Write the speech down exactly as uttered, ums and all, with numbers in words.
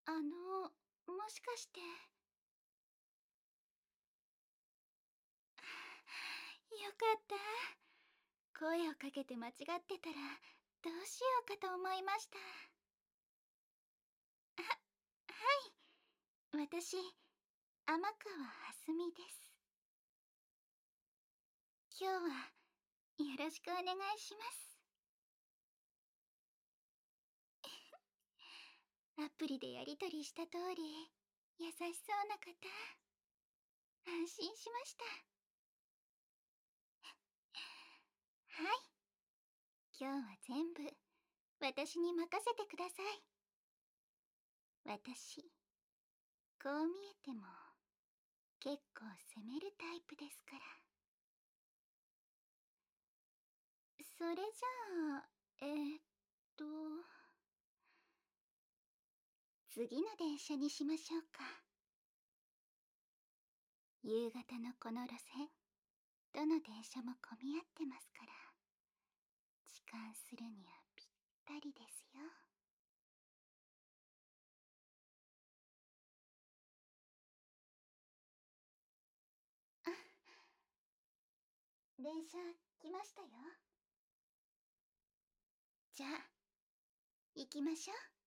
あの、もしかして。よかった。声をかけて間違ってたらどうしようかと思いました。は、はい。私、天川はすみです。今日はよろしくお願いします。アプリでやりとりした通り、優しそうな方。安心しました。はい。今日は全部、私に任せてください。私、こう見えても、結構責めるタイプですから。それじゃあ、えー、っと、次の電車にしましょうか。夕方のこの路線、どの電車も混み合ってますから、痴漢するにはぴったりですよ。あ、電車来ましたよ。じゃあ、行きましょう。